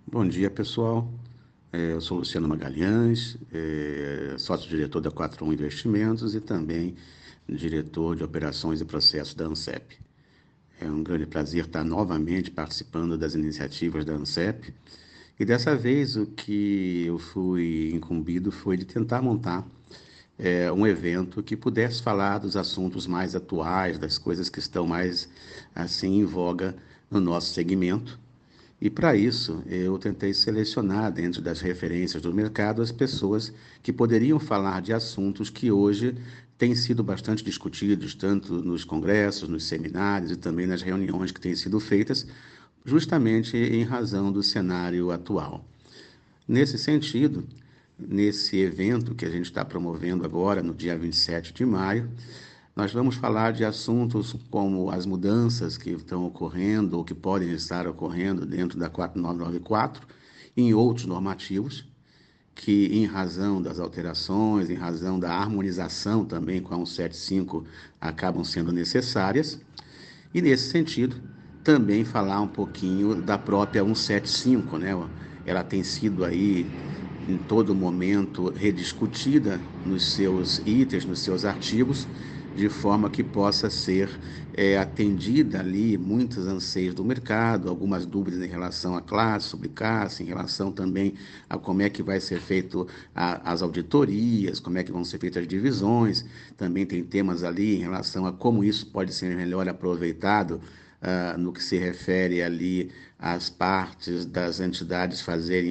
Bom dia, pessoal. Eu sou Luciano Magalhães, sócio-diretor da 41 Investimentos e também diretor de operações e processos da ANCEP. É um grande prazer estar novamente participando das iniciativas da ANCEP. E dessa vez o que eu fui incumbido foi de tentar montar um evento que pudesse falar dos assuntos mais atuais, das coisas que estão mais assim em voga no nosso segmento. E para isso, eu tentei selecionar dentro das referências do mercado as pessoas que poderiam falar de assuntos que hoje têm sido bastante discutidos, tanto nos congressos, nos seminários e também nas reuniões que têm sido feitas, justamente em razão do cenário atual. Nesse sentido, nesse evento que a gente está promovendo agora, no dia 27 de maio, nós vamos falar de assuntos como as mudanças que estão ocorrendo ou que podem estar ocorrendo dentro da 4994 e em outros normativos, que em razão das alterações, em razão da harmonização também com a 175, acabam sendo necessárias. E nesse sentido, também falar um pouquinho da própria 175, né? Ela tem sido aí em todo momento rediscutida nos seus itens, nos seus artigos, de forma que possa ser atendida ali muitos anseios do mercado, algumas dúvidas em relação à classe, sobre classe, em relação também a como é que vai ser feito as auditorias, como é que vão ser feitas as divisões, também tem temas ali em relação a como isso pode ser melhor aproveitado no que se refere ali às partes das entidades fazerem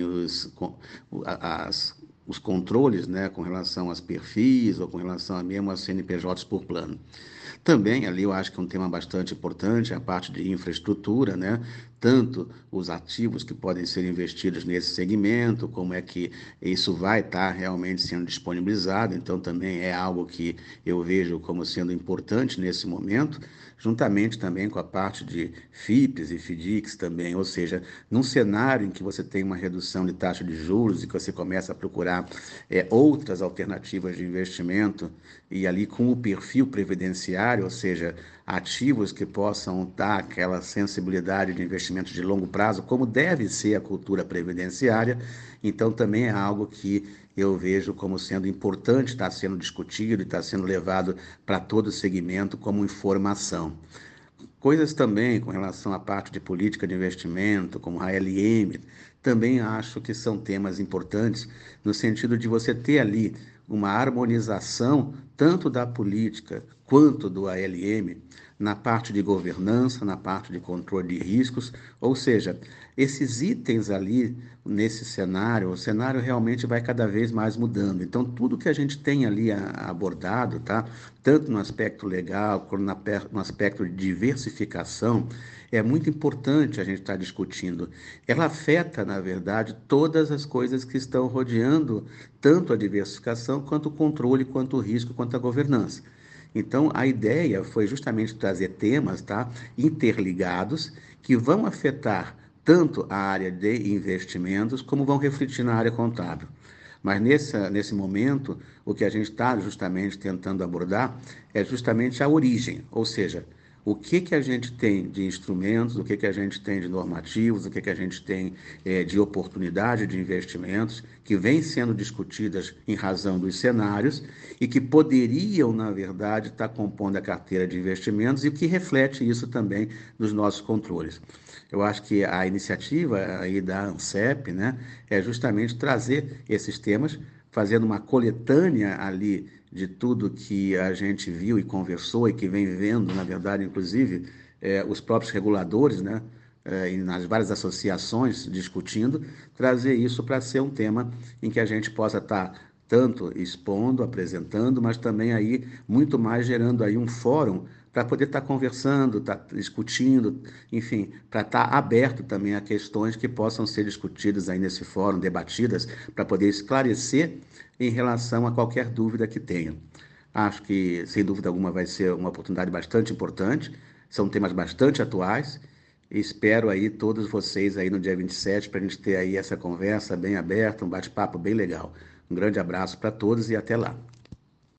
os controles, né, com relação aos perfis ou com relação a mesmo aos CNPJs por plano. Também ali eu acho que é um tema bastante importante a parte de infraestrutura, né? Tanto os ativos que podem ser investidos nesse segmento, como é que isso vai estar realmente sendo disponibilizado. Então, também é algo que eu vejo como sendo importante nesse momento, juntamente também com a parte de FIPs e FDICs também, ou seja, num cenário em que você tem uma redução de taxa de juros e que você começa a procurar outras alternativas de investimento e ali com o perfil previdenciário, ou seja, ativos que possam dar aquela sensibilidade de investimento de longo prazo, como deve ser a cultura previdenciária, então também é algo que eu vejo como sendo importante, está sendo discutido e está sendo levado para todo o segmento como informação. Coisas também com relação à parte de política de investimento, como a ALM, também acho que são temas importantes no sentido de você ter ali uma harmonização tanto da política quanto do ALM na parte de governança, na parte de controle de riscos, ou seja, esses itens ali nesse cenário, o cenário realmente vai cada vez mais mudando. Então, tudo que a gente tem ali abordado, tá? Tanto no aspecto legal, quanto no aspecto de diversificação, é muito importante a gente estar discutindo. Ela afeta, na verdade, todas as coisas que estão rodeando tanto a diversificação, quanto o controle, quanto o risco, quanto a governança. Então, a ideia foi justamente trazer temas, tá, interligados que vão afetar tanto a área de investimentos como vão refletir na área contábil. Mas nesse momento, o que a gente está justamente tentando abordar é justamente a origem, ou seja, o que que a gente tem de instrumentos, o que que a gente tem de normativos, o que que a gente tem de oportunidade de investimentos que vêm sendo discutidas em razão dos cenários e que poderiam, na verdade, estar compondo a carteira de investimentos e o que reflete isso também nos nossos controles. Eu acho que a iniciativa aí da ANCEP, né, é justamente trazer esses temas, fazendo uma coletânea ali de tudo que a gente viu e conversou e que vem vendo, na verdade, inclusive, os próprios reguladores, né, e nas várias associações discutindo, trazer isso para ser um tema em que a gente possa estar tanto expondo, apresentando, mas também aí muito mais gerando aí um fórum para poder estar conversando, estar discutindo, enfim, para estar aberto também a questões que possam ser discutidas aí nesse fórum, debatidas, para poder esclarecer em relação a qualquer dúvida que tenha. Acho que, sem dúvida alguma, vai ser uma oportunidade bastante importante, são temas bastante atuais, e espero aí todos vocês aí no dia 27 para a gente ter aí essa conversa bem aberta, um bate-papo bem legal. Um grande abraço para todos e até lá.